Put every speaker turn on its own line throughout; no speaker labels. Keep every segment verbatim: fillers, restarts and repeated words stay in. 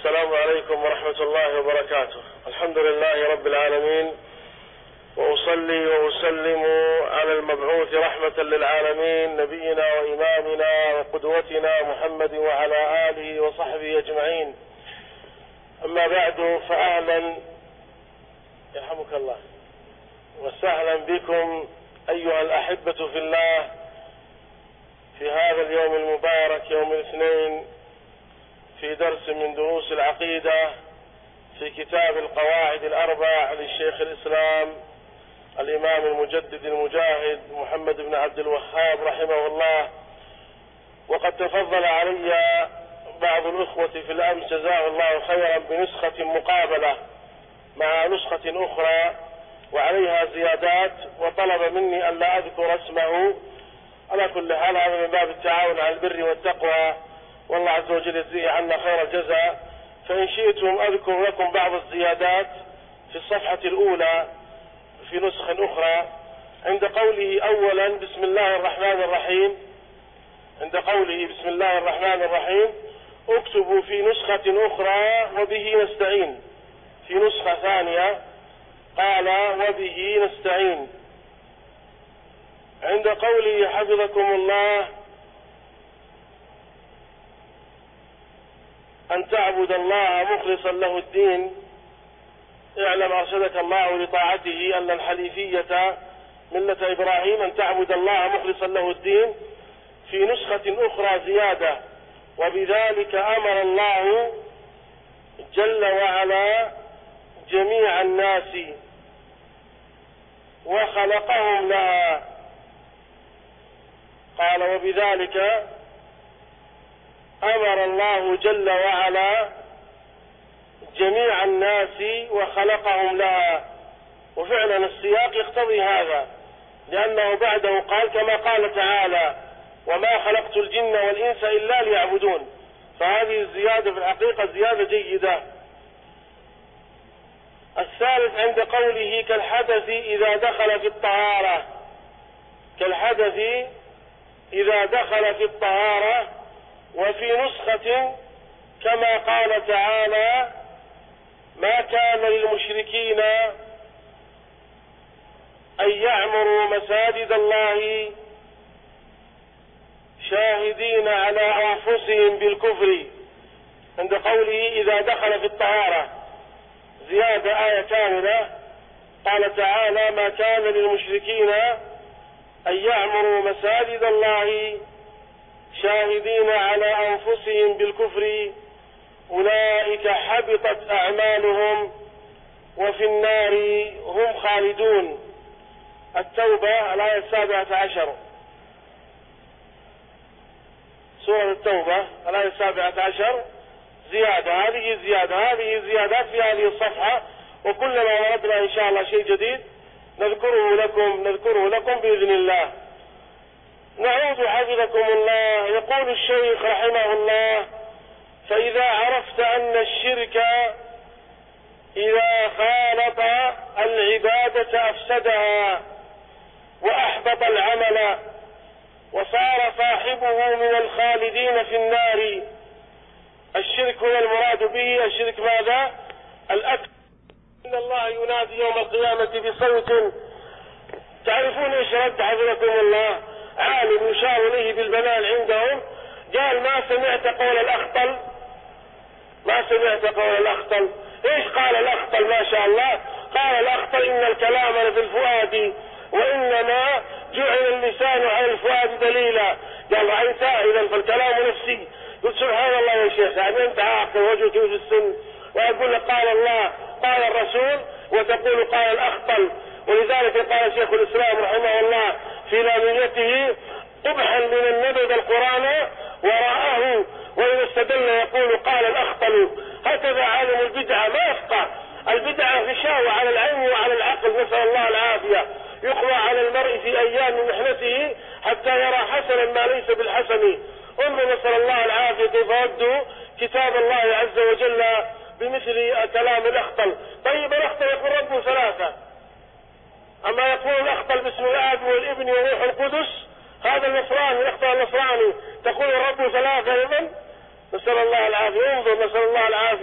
السلام عليكم ورحمة الله وبركاته. الحمد لله رب العالمين، وأصلي وأسلم على المبعوث رحمة للعالمين نبينا وإمامنا وقدوتنا محمد وعلى آله وصحبه أجمعين. أما بعد، فأهلا يرحمك الله وسهلا بكم أيها الأحبة في الله في هذا اليوم المبارك، يوم الاثنين، في درس من دروس العقيدة في كتاب القواعد الأربع للشيخ الإسلام الإمام المجدد المجاهد محمد بن عبد الوهاب رحمه الله. وقد تفضل علي بعض الأخوة في الأمس جزاه الله خيرا بنسخة مقابلة مع نسخة أخرى وعليها زيادات، وطلب مني أن لا أذكر اسمه. على كل حال، هذا من باب التعاون على البر والتقوى، والله عز وجل يجزيه عنا خير الجزاء. فإن شئتم أذكر لكم بعض الزيادات في الصفحة الأولى في نسخ أخرى. عند قوله أولا بسم الله الرحمن الرحيم، عند قوله بسم الله الرحمن الرحيم اكتبوا في نسخة أخرى وبه نستعين. في نسخة ثانية قال وبه نستعين. عند قوله حفظكم الله أن تعبد الله مخلصا له الدين، اعلم أرشدك الله لطاعته أن الحنيفية ملة إبراهيم أن تعبد الله مخلصا له الدين. في نسخة أخرى زيادة وبذلك أمر الله جل وعلا جميع الناس وخلقهم لها. قال وبذلك أمر الله جل وعلا جميع الناس وخلقهم لها. وفعلا السياق يقتضي هذا، لأنه بعده قال كما قال تعالى وما خلقت الجن والإنس إلا ليعبدون. فهذه الزيادة في الحقيقة زيادة جيدة. الثالث عند قوله كالحدث إذا دخل في الطهارة، كالحدث إذا دخل في الطهارة. وفي نسخة كما قال تعالى ما كان للمشركين أن يعمروا مساجد الله شاهدين على أنفسهم بالكفر. عند قوله إذا دخل في الطهارة زيادة آية كاملة، قال تعالى ما كان للمشركين أن يعمروا مساجد الله شاهدين على أنفسهم بالكفر أولئك حبطت أعمالهم وفي النار هم خالدون. التوبة الآية السابعة عشر، سورة التوبة الآية السابعة عشر زيادة. هذه زيادة هذه زيادات في هذه الصفحة، وكلما وردنا إن شاء الله شيء جديد نذكره لكم نذكره لكم بإذن الله. نعود حفظكم الله. يقول الشيخ رحمه الله فإذا عرفت أن الشرك إذا خالط العبادة أفسدها وأحبط العمل وصار صاحبه من الخالدين في النار. الشرك هو المراد به الشرك ماذا؟ الأكبر. إن الله ينادي يوم القيامة بصوت. تعرفون ايش رد حفظكم الله؟ عالم يشار إليه بالبنان عندهم قال ما سمعت قول الأخطل، ما سمعت قول الأخطل. ايش قال الأخطل؟ ما شاء الله قال الأخطل إن الكلام في الفؤاد وإنما جعل اللسان على الفؤاد دليلا. قال رأيت إذا فالكلام نفسي. قلت سبحان الله يا شيخ، يعني أنت عاقل وجهك في السن ويقول لك قال الله قال الرسول وتقول قال الأخطل. ولذلك قال شيخ الإسلام رحمه الله في لاميته قبحا من النبذ القرآن وراءه وإذا استدل يقول قال الأخطل. هكذا عالم البدعة ما يفقه. البدعة غشاوة على العين وعلى العقل، نسأل الله العافية. يقوى على المرء في أيام محنته حتى يرى حسنا ما ليس بالحسن. انظر نسأل الله العافية كيف ردوا كتاب الله عز وجل بمثل كلام الأخطل. طيب الأخطل يقول ربه ثلاثة، أما يقول الأخطل باسم الآب والابن وروح القدس هذا النصراني الأخطل النصراني تقول الرب ثلاثة. لمن؟ نسأل الله العافية. انظر نسأل الله العافية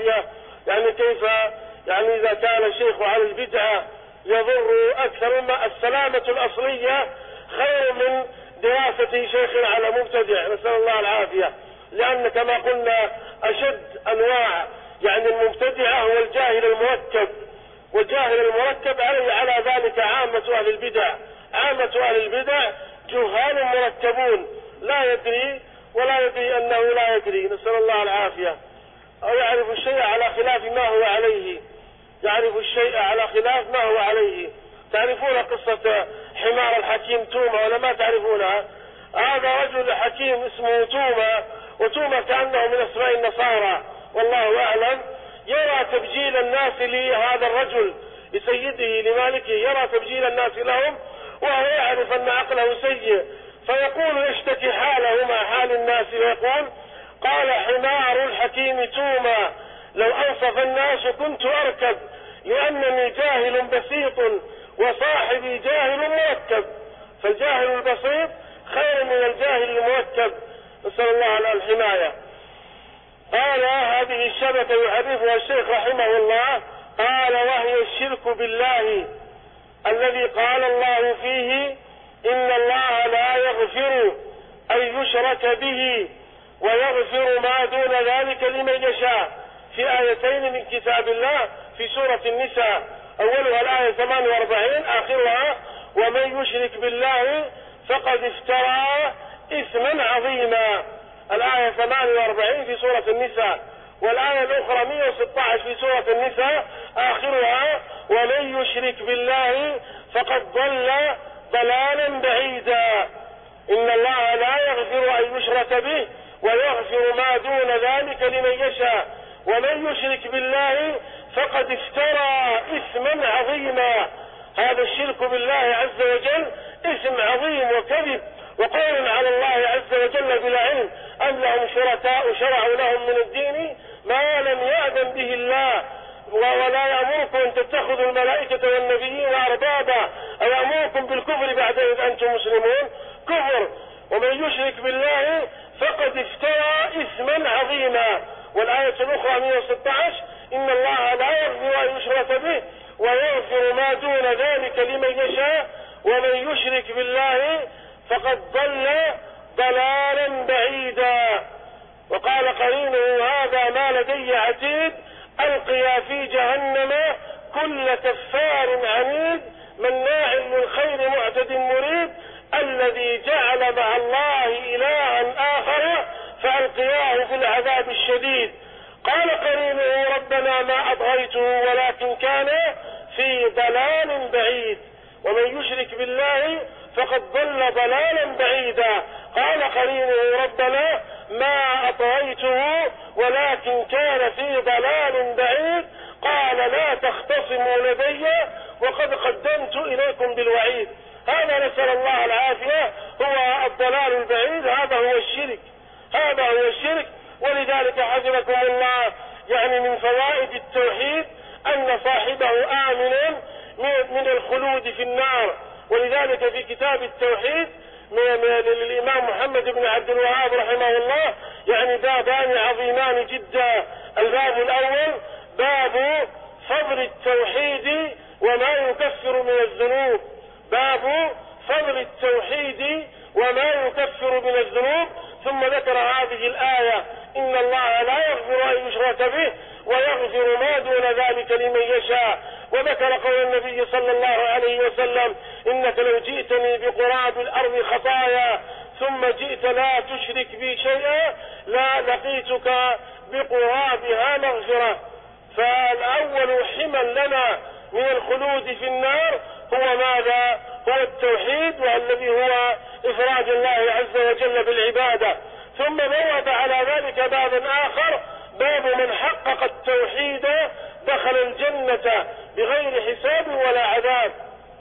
العافية، يعني كيف يعني إذا كان الشيخ على البدعة يضر أكثر ما السلامة الأصلية خير من دراسة شيخ على مبتدع، نسأل الله العافية. لأن كما قلنا أشد أنواع يعني المبتدعة هو الجاهل المركب، والجاهل المركب عليه على ذلك عامة أهل البدع. عامة أهل البدع جهال مركبون، لا يدري ولا يدري أنه لا يدري، نسأل الله العافية. أو يعرف الشيء على خلاف ما هو عليه، يعرف الشيء على خلاف ما هو عليه. تعرفون قصة حمار الحكيم توما ولا ما تعرفونها؟ هذا رجل حكيم اسمه توما، وتوما كأنه من أسماء النصارى والله أعلم، يرى تبجيل الناس لهذا الرجل لسيده لمالكه، يرى تبجيل الناس لهم وهو يعرف أن عقله سيء، فيقول يشتكي حاله مع حال الناس ويقول: قال حمار الحكيم توما لو أنصف الناس كنت أركب، لأنني جاهل بسيط وصاحبي جاهل مركب. فالجاهل البسيط خير من الجاهل المركب، نسأل الله الحماية. قال: هذه الشبكة يعرفها الشيخ رحمه الله، قال: وهي الشرك بالله الذي قال الله فيه: إن الله لا يغفر أن يشرك به ويغفر ما دون ذلك لمن يشاء، في آيتين من كتاب الله في سورة النساء، أولها الآية ثمانية وأربعين، آخرها: ومن يشرك بالله فقد افترى إثما عظيما، الآية ثمانية وأربعين في سورة النساء، والآية الأخرى مئة وستة عشر في سورة النساء، آخرها: ومن يشرك بالله فقد ضل ضلالا بعيدا. إن الله لا يغفر أن يشرك به ويغفر ما دون ذلك لمن يشاء، ومن يشرك بالله فقد افترى إثما عظيما. هذا الشرك بالله عز وجل اسم عظيم وكذب وقول على الله عز وجل بلا علم، أم لهم شركاء شرعوا لهم من الدين ما لم يأذن به الله، ولا يأمركم أن تتخذوا الملائكة والنبيين أربابا، أيأمركم بالكفر بعد إذ أنتم مسلمون؟ كفر. ومن يشرك بالله فقد افترى إثما عظيما. والآية الأخرى مئة وستة عشر: إن الله لا يغفر أن يشرك به ويغفر ما دون ذلك لمن يشاء، ومن يشرك بالله فقد ضل ضلالا بعيدا. وقال قرينه: هذا ما لدي عتيد، ألقيا في جهنم كل كفار عنيد مناع للخير معتد مريب، الذي جعل مع الله إلها آخر فألقياه في العذاب الشديد. قال قرينه: ربنا ما أطغيته ولكن كان في ضلال بعيد. ومن يشرك بالله فقد ضل ضلالا بعيدا. قال قرينه: ربنا ما أطغيته ولكن كان في ضلال بعيد. قال: لا تختصموا لدي وقد قدمت إليكم بالوعيد. هذا نسأل الله العافية هو الضلال البعيد، هذا هو الشرك، هذا هو الشرك. ولذلك حفظكم الله يعني من فوائد التوحيد أن صاحبه آمن من الخلود في النار. ولذلك في كتاب التوحيد للإمام محمد بن عبد الوهاب رحمه الله يعني بابان عظيمان جدا. الباب الأول باب فضل التوحيد وما يكفر من الذنوب، باب فضل التوحيد وما يكفر من الذنوب. ثم ذكر هذه الآية: إن الله لا يغفر أن يشرك به ويغفر ما دون ذلك لمن يشاء. وذكر قول النبي صلى الله عليه وسلم: إنك لو جئتني بقراب الأرض خطايا ثم جئت لا تشرك بي شيئا لا لقيتك بقرابها مغفرة. فالأول حمل لنا من الخلود في النار هو ماذا؟ هو التوحيد، والذي هو إفراد الله عز وجل بالعبادة. ثم بوب على ذلك بابا آخر، باب من حقق التوحيد دخل الجنة بغير حساب ولا عذاب.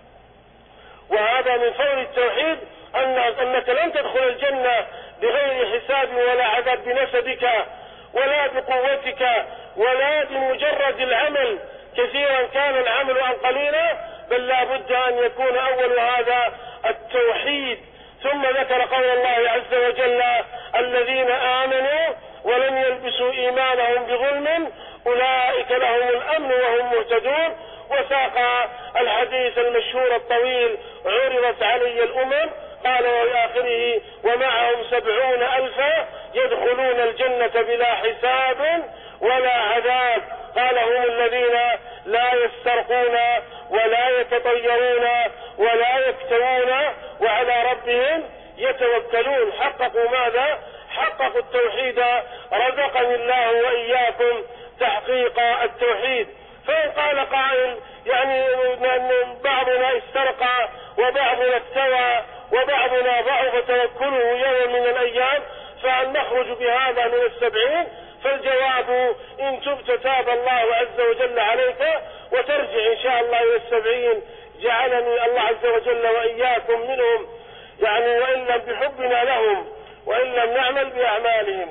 وهذا من فضل التوحيد أن أنك لن تدخل الجنة بغير حساب ولا عذاب بنسبك ولا بقوتك ولا بمجرد العمل، كثيرا كان العمل أم قليلا، بل لا بد أن يكون أول هذا التوحيد. ثم ذكر قول الله عز وجل: الذين آمنوا ولم يلبسوا إيمانهم بظلم أولئك لهم الأمن وهم مهتدون. وساق الحديث المشهور الطويل عرضت علي الأمم، قال وفي آخره ومعهم سبعون ألفا يدخلون الجنة بلا حساب ولا عذاب. قال هم الذين لا يسترقون ولا يتطيرون ولا يكتوون وعلى ربهم يتوكلون. حققوا ماذا؟ حققوا التوحيد. رزقني الله وإياكم تحقيق التوحيد. فإن قال قائل يعني بعضنا استرقى وبعضنا استوى وبعضنا ضعف توكله يوم من الأيام، فهل نخرج بهذا من السبعين؟ فالجواب إن تبت تاب الله عز وجل عليك وترجع إن شاء الله إلى السبعين، جعلني الله عز وجل وإياكم منهم، يعني وإن لم بحبنا لهم وإن لم نعمل بأعمالهم.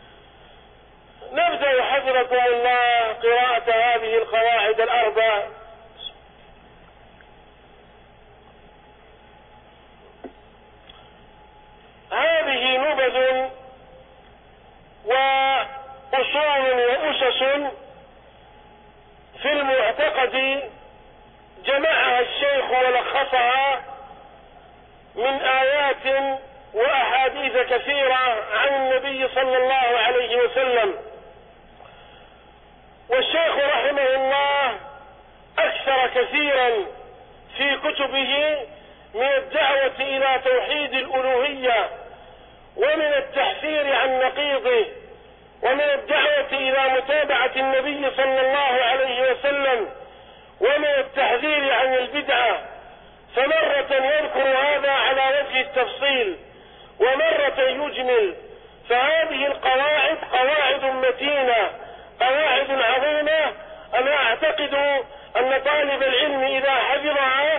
نبدأ حفظكم الله قراءة هذه القواعد الأربع. هذه نبذ وأصول وأسس في المعتقد جمعها الشيخ ولخصها من آيات وأحاديث كثيرة عن النبي صلى الله عليه وسلم. والشيخ رحمه الله أكثر كثيرا في كتبه من الدعوة إلى توحيد الألوهية ومن التحذير عن نقيضه ومن الدعوة إلى متابعة النبي صلى الله عليه وسلم ومن التحذير عن البدعة. فمرة يذكر هذا على وجه التفصيل ومرة يجمل. فهذه القواعد قواعد متينة، قواعد عظيمة. أنا أعتقد أن طالب العلم إذا حفظها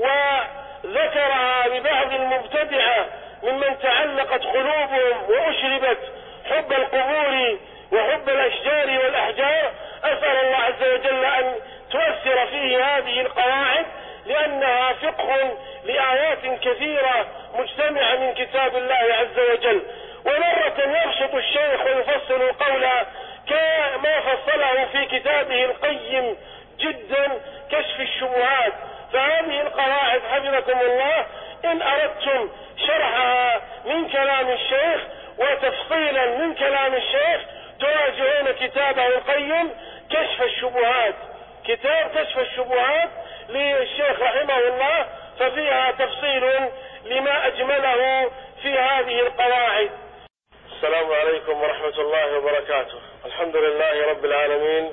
وذكرها لبعض المبتدعة ممن تعلقت قلوبهم وأشربت حب القبور وحب الأشجار والأحجار، أسأل الله عز وجل أن تؤثر فيه هذه القواعد، لأنها فقه لآيات كثيرة مجتمعة من كتاب الله عز وجل. ومرة يبسط الشيخ ويفصل القول كما فصله في كتابه القيم جدا كشف الشبهات. فهذه القواعد حفظكم الله إن أردتم شرحها من كلام الشيخ وتفصيلا من كلام الشيخ تراجعون كتابه القيم كشف الشبهات، كتاب كشف الشبهات للشيخ رحمه الله، ففيها تفصيل لما أجمله في هذه القواعد. السلام عليكم ورحمة الله وبركاته. الحمد لله رب العالمين،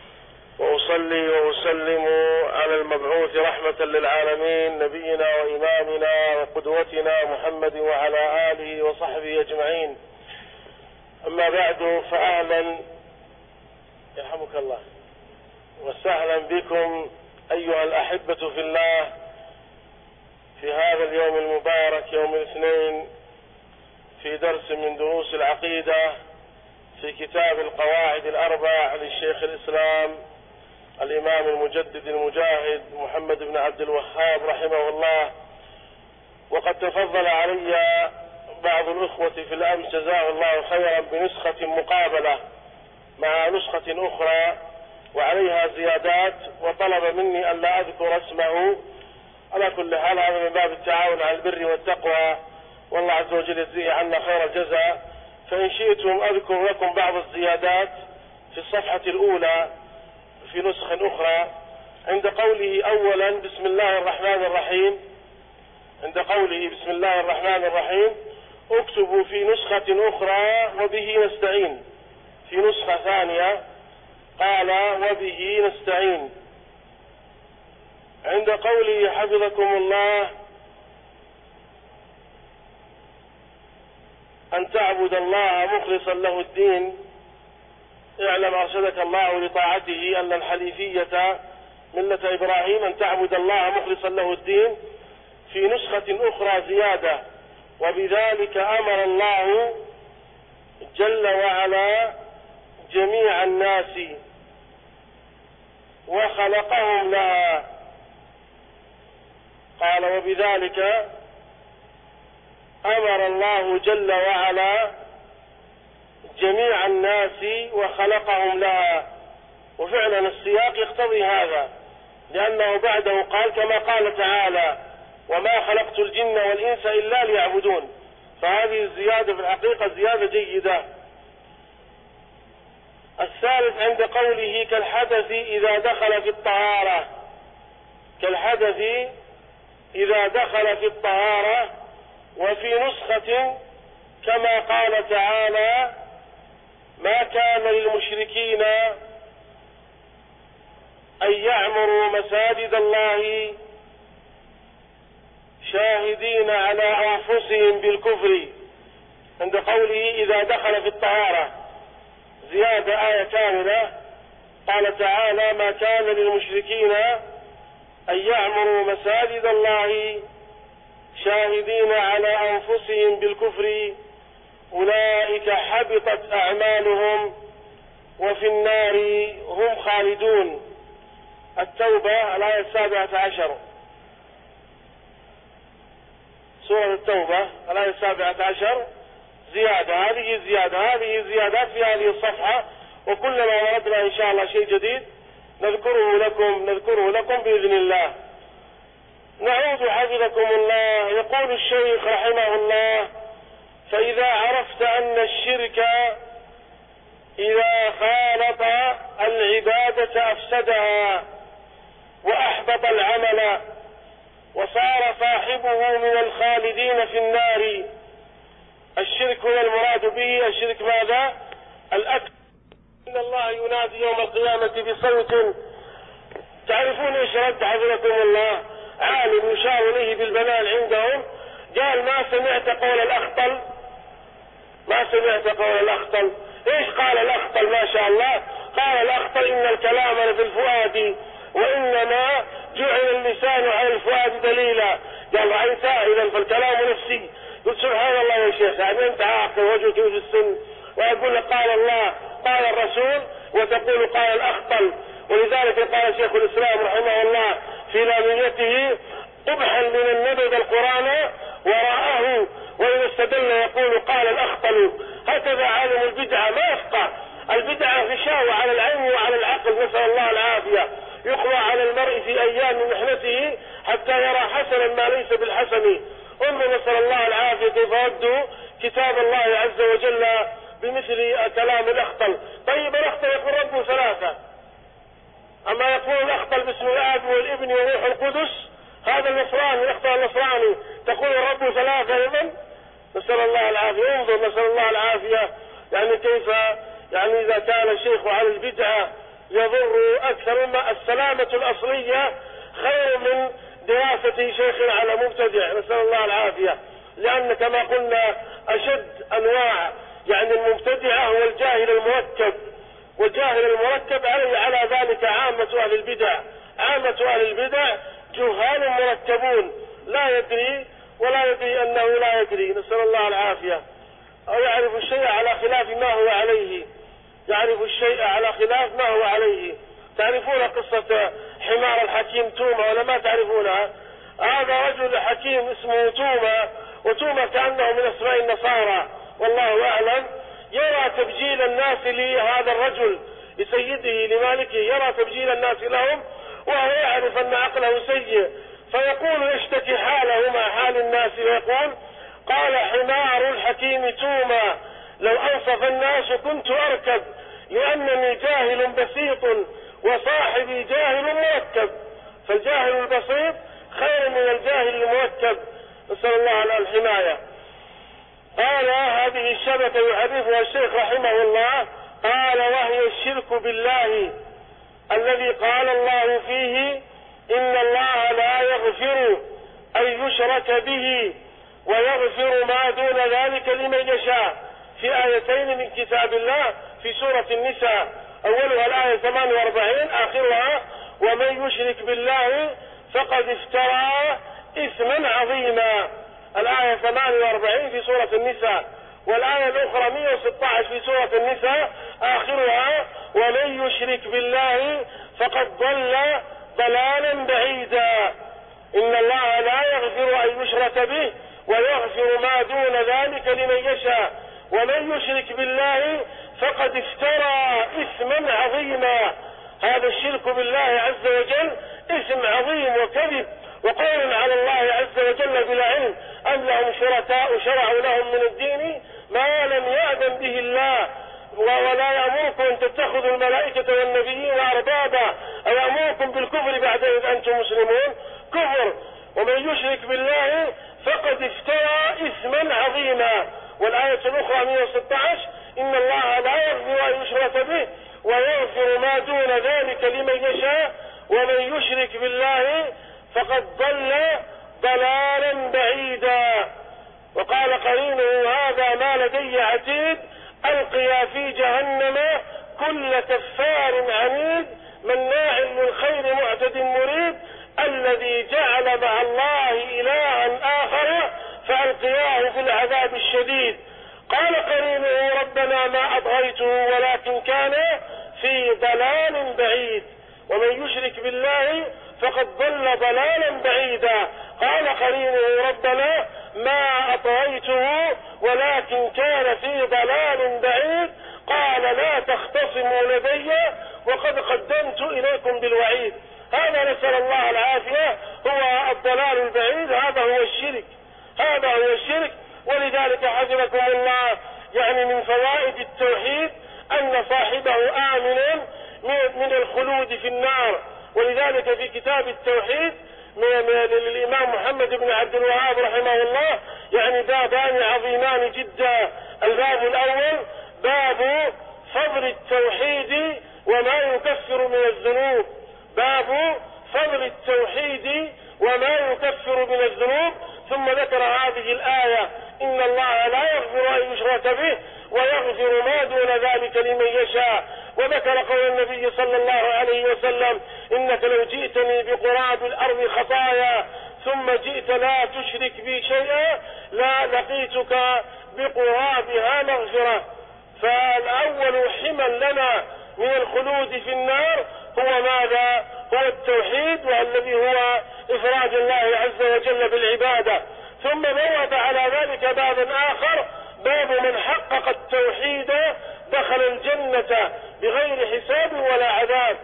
وأصلي وأسلم على المبعوث رحمة للعالمين نبينا وإمامنا وقدوتنا محمد وعلى آله وصحبه أجمعين. أما بعد، فأهلا يرحمك الله وسهلا بكم أيها الأحبة في الله في هذا اليوم المبارك يوم الاثنين في درس من دروس العقيدة في كتاب القواعد الأربع للشيخ الإسلام الإمام المجدد المجاهد محمد بن عبد الوهاب رحمه الله. وقد تفضل علي بعض الأخوة في الأمس جزاه الله خيرا بنسخة مقابلة مع نسخة أخرى وعليها زيادات، وطلب مني أن لا أذكر اسمه. على كل حال هذا من باب التعاون على البر والتقوى، والله عز وجل يجزيه عنا خير الجزاء. فإن شئتم أذكر لكم بعض الزيادات في الصفحة الأولى في نسخ أخرى. عند قوله أولا بسم الله الرحمن الرحيم، عند قوله بسم الله الرحمن الرحيم اكتبوا في نسخة أخرى وبه نستعين. في نسخة ثانية قال وبه نستعين. عند قوله حفظكم الله أن تعبد الله مخلصا له الدين، اعلم أرشدك الله لطاعته أن الحنيفية ملة إبراهيم أن تعبد الله مخلصا له الدين. في نسخة أخرى زيادة وبذلك أمر الله جل وعلا جميع الناس وخلقهم لها. قال وبذلك أمر الله جل وعلا جميع الناس وخلقهم لها. السياق يقتضي هذا، لأنه بعده قال كما قال تعالى وما خلقت الجن والإنس إلا ليعبدون، فهذه الزيادة في الحقيقة زيادة جيدة. الثالث عند قوله كالحدث إذا دخل في الطهارة، كالحدث إذا دخل في الطهارة، وفي نسخة كما قال تعالى ما كان للمشركين أن يعمروا مساجد الله شاهدين على أنفسهم بالكفر، عند قوله إذا دخل في الطهارة زيادة آية كاملة. قال تعالى ما كان للمشركين أن يعمروا مساجد الله شاهدين على أنفسهم بالكفر أولئك حبطت أعمالهم وفي النار هم خالدون. التوبة الآية السابعة عشر، سورة التوبة الآية السابعة عشر زيادة. هذه زيادة هذه زيادات في هذه الصفحة، وكلما وردنا إن شاء الله شيء جديد نذكره لكم نذكره لكم بإذن الله. نعود حفظكم الله. يقول الشيخ رحمه الله فإذا عرفت أن الشرك إذا خالط العبادة أفسدها وأحبط العمل وصار صاحبه من الخالدين في النار. الشرك هو المراد به الشرك ماذا؟ الأكبر. إن الله ينادي يوم القيامة بصوت، تعرفون ايش رد حفظكم الله؟ عالم يشار إليه بالبنان عندهم قال ما سمعت قول الأخطل، ما سمعت قول الأخطل. ايش قال الأخطل؟ ما شاء الله قال الأخطل إن الكلام في الفؤاد وإنما جعل اللسان على الفؤاد دليلا. قال رأيت إذا فالكلام نفسي. قلت سبحان الله يا شيخ، يعني أنت عاقل وجهك في السن ويقول لك قال الله قال الرسول وتقول قال الأخطل. ولذلك قال شيخ الإسلام رحمه الله في لاميته قبحا من النبذ القرآن وراءه وإذا استدل يقول قال الأخطل. هكذا عالم البدعة ما يفقه. البدعة غشاوة على العين وعلى العقل، نسأل الله العافية. يقوى على المرء في أيام محنته حتى يرى حسنا ما ليس بالحسن. انظر نسأل الله العافية كيف ردوا كتاب الله عز وجل بمثل كلام الأخطل. طيب الأخطل يقول ربه ثلاثة، أما يقول الأخطل باسم الآب والابن وروح القدس هذا النصراني الأخطل النصراني تقول ربه ثلاثة لمن؟ نسأل الله العافية. انظر نسأل الله العافية يعني كيف يعني إذا كان الشيخ على البدعة يضر أكثر ما السلامة الأصلية خير من دراسة شيخ على مبتدع، نسأل الله العافية. لأن كما قلنا أشد أنواع يعني المبتدعة هو الجاهل المركب، والجاهل المركب عليه على ذلك عامة أهل البدع. عامة أهل البدع جهال مركبون لا يدري ولا يدري أنه لا يدري، نسأل الله العافية. أو يعرف الشيء على خلاف ما هو عليه، يعرف الشيء على خلاف ما هو عليه. تعرفون قصة حمار الحكيم توما ولا ما تعرفونها؟ هذا رجل حكيم اسمه توما، وتوما كأنه من أسماء النصارى والله أعلم. يرى تبجيل الناس لهذا الرجل لسيده لمالكه، يرى تبجيل الناس لهم وهو يعرف أن عقله سيء، فيقول يشتكي حاله مع حال الناس ويقول قال حمار الحكيم توما لو أنصف الناس كنت أركب لأنني جاهل بسيط وصاحبي جاهل مركب. فالجاهل البسيط خير من الجاهل المركب، نسأل الله الحماية. قال هذه الشبكة يعرفها الشيخ رحمه الله قال وهي الشرك بالله الذي قال الله فيه إن الله لا يغفر أن يشرك به ويغفر ما دون ذلك لمن يشاء، في آيتين من كتاب الله في سورة النساء، أولها الآية ثمانية وأربعين آخرها ومن يشرك بالله فقد افترى إثما عظيما. الآية ثمانية وأربعين في سورة النساء، والآية الأخرى مئة وستة عشر في سورة النساء آخرها ومن يشرك بالله فقد ضل ضلالا بعيدا. إن الله لا يغفر أن يشرك به ويغفر ما دون ذلك لمن يشاء ومن يشرك بالله فقد افترى إثما عظيما. هذا وهذا الشرك بالله عز وجل اسم عظيم وكذب وقول على الله عز وجل بلا علم، أم لهم شركاء شرعوا لهم من الدين ما لم يأذن به الله، ولا يأمركم أن تتخذوا الملائكة والنبيين أربابا، أيأمركم بالكفر بعد إذ أنتم مسلمون؟ كفر. ومن يشرك بالله فقد افترى إثما عظيما. والآية الأخرى مئة وستة عشر إن الله لا يغفر أن يشرك به ويغفر ما دون ذلك لمن يشاء ومن يشرك بالله فقد ضل ضلالا بعيدا. وقال قرينه هذا ما لدي عتيد ألقيا في جهنم كل كفار عنيد مناع للخير معتد مريب الذي جعل مع الله إلها آخر فألقياه في العذاب الشديد. قال قرينه ربنا ما أطغيته ولكن كان في ضلال بعيد. ومن يشرك بالله فقد ضل ضلالا بعيدا. قال قرينه ربنا ما أطغيته ولكن كان في ضلال بعيد. قال لا تختصموا لدي وقد قدمت إليكم بالوعيد. هذا نسأل الله العافية هو الضلال البعيد، هذا هو الشرك، هذا هو الشرك. ولذلك حفظكم الله يعني من فوائد التوحيد أن صاحبه آمن من الخلود في النار. ولذلك في كتاب التوحيد للإمام محمد بن عبد الوهاب رحمه الله يعني بابان عظيمان جدا. الباب الأول باب فضل التوحيد وما يكفر من الذنوب، باب فضل التوحيد وما يكفر من الذنوب. ثم ذكر هذه الآية إن الله لا يغفر أن يشرك به ويغفر ما دون ذلك لمن يشاء. وذكر قول النبي صلى الله عليه وسلم إنك لو جئتني بقراب الأرض خطايا ثم جئت لا تشرك بي شيئا لا لقيتك بقرابها مغفرة. فالأول حما لنا من الخلود في النار هو ماذا؟ هو التوحيد والذي هو إفراد الله عز وجل بالعبادة. ثم بوب على ذلك بابا آخر باب من حقق التوحيد دخل الجنة بغير حساب ولا عذاب.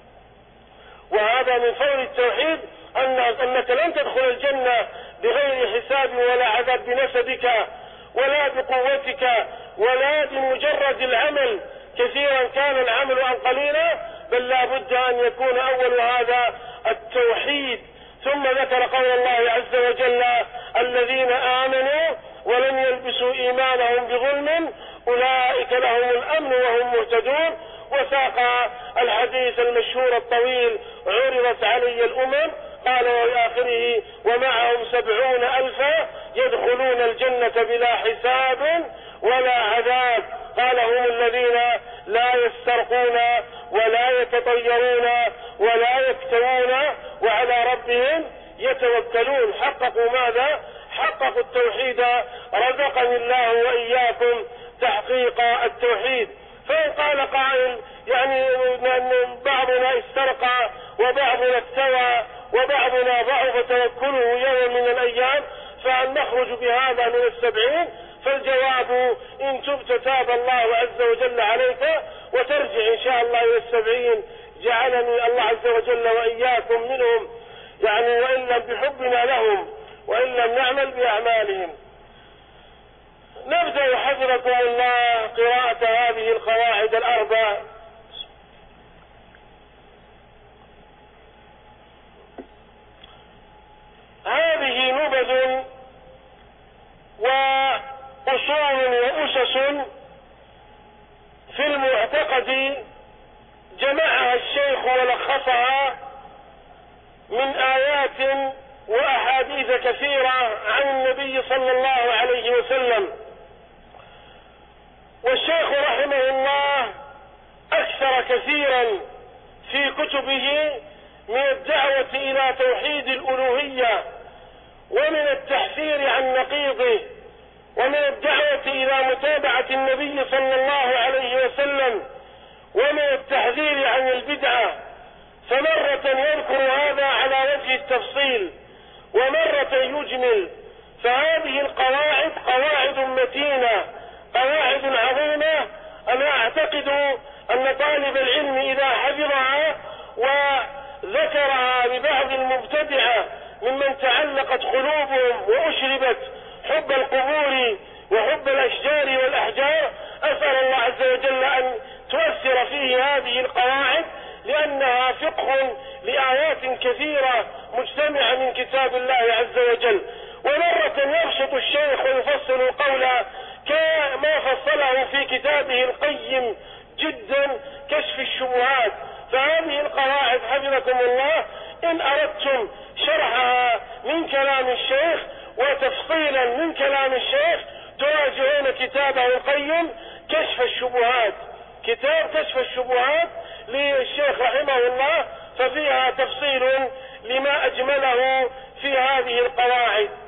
وهذا من فضل التوحيد أن أنك لن تدخل الجنة بغير حساب ولا عذاب بنسبك ولا بقوتك ولا بمجرد العمل كثيرا كان العمل أم قليلا، بل لا بد أن يكون أول هذا التوحيد. ثم ذكر قول الله عز وجل الذين آمنوا ولم يلبسوا إيمانهم بظلم أولئك لهم الأمن وهم مهتدون. وساق الحديث المشهور الطويل عرضت علي الأمم قال وآخره ومعهم سبعون ألفا يدخلون الجنة بلا حساب ولا عذاب. قال هم الذين لا يسترقون ولا يتطيرون ولا يكتوون وعلى ربهم يتوكلون. حققوا ماذا؟ حققوا التوحيد. رزقني الله وإياكم تحقيق التوحيد. فإن قال قائل يعني بعضنا استرقى وبعضنا استوى وبعضنا ضعف توكله يوم من الأيام فهل نخرج بهذا من السبعين؟ فالجواب إن تبت تاب الله عز وجل عليك وترجع إن شاء الله إلى السبعين جعلني الله عز وجل وإياكم منهم، يعني وإن لم بحبنا لهم وإن لم نعمل بأعمالهم. نبدأ حفظكم الله قراءة هذه القواعد الأربع. هذه نبذ وأصول وأسس في المعتقد جمعها الشيخ ولخصها من آيات وأحاديث كثيرة عن النبي صلى الله عليه وسلم. والشيخ رحمه الله أكثر كثيرا في كتبه من الدعوة إلى توحيد الألوهية ومن التحذير عن نقيضه ومن الدعوة إلى متابعة النبي صلى الله عليه وسلم ومن التحذير عن البدعة. فمرة يذكر هذا على وجه التفصيل ومرة يجمل. فهذه القواعد قواعد متينة قواعد عظيمة. أنا أعتقد أن طالب العلم إذا حفظها وذكرها ببعض المبتدعة ممن تعلقت قلوبهم وأشربت حب القبور وحب الأشجار والأحجار. أسأل الله عز وجل أن تؤثر فيه هذه القواعد، لأنها فقه لآيات كثيرة مجتمعة من كتاب الله عز وجل. ومرة يبسط الشيخ ويفصل القول كما فصله في كتابه القيم جدا كشف الشبهات. فهذه القواعد حفظكم الله إن أردتم شرحها من كلام الشيخ وتفصيلا من كلام الشيخ تراجعون كتابه القيم كشف الشبهات، كتاب كشف الشبهات للشيخ رحمه الله، ففيها تفصيل لما أجمله في هذه القواعد.